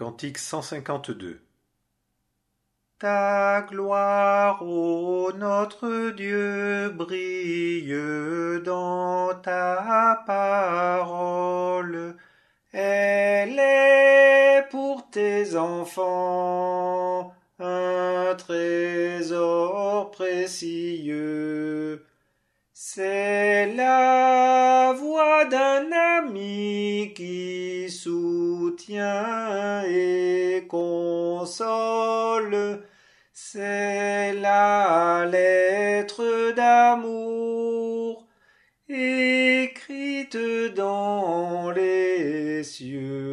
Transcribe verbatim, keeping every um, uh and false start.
Cantique cent cinquante-deux. Ta gloire, ô notre Dieu, brille dans ta parole. Elle est pour tes enfants un trésor précieux. C'est la voix d'un ami qui soutient et console. C'est la lettre d'amour écrite dans les cieux.